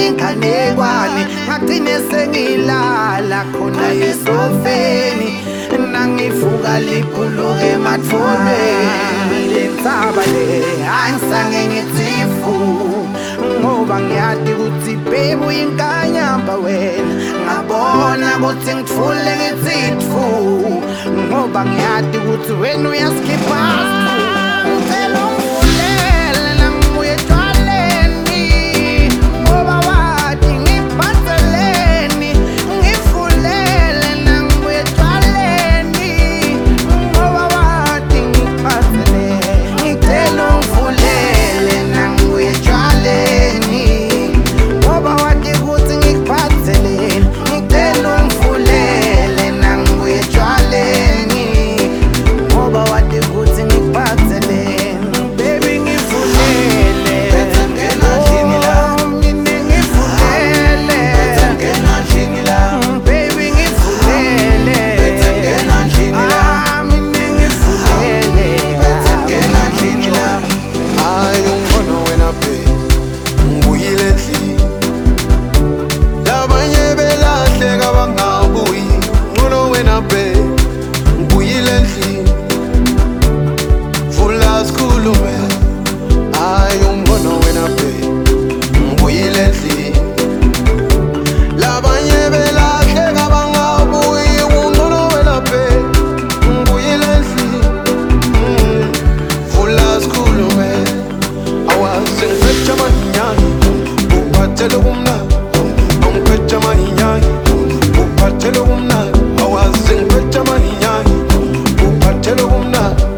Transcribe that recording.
inganekwane ngagcine sengilala khona esofeni nangivuka liphuluke ematfonweni lensaba le angisange ngithifu ngoba ngiyati ukuthi babe uyinkanyamba wena ngabona ukuthi ngithule ngithitfu ngoba ngiyati ukuthi wena uyaskipha ngicela ungivulele nangibuye etshwaleni ngoba wathi ngiphatheleni ngivulele nangibuye etshwaleni ngoba wathi ngiphatheleni ngicela ungivulele nangibuye etshwaleni ngoba wathi ukuthi ngikuphatheleni ngicela ungivulele nangibuye etshwaleni ngoba wathi ukuthi ngikuphatheleni baby ngivulele baby ngivulele Hayi ungibona wena babe ngibuyile endlini labanye belahleka bangabuyi ngcono wena babe ngibuyile endlini vula sikhulume hayi ungibona wena babe ngibuyile endlini labanye belahleka bangabuyi ngcono wena babe ngibuyile endlini vula sikhulume awazi ngiphethe amanyanya uphathele kumnandi angiphethe amanyanya uphathele kumnandi awazi ngiphethe amanyanya uphathele kumnandi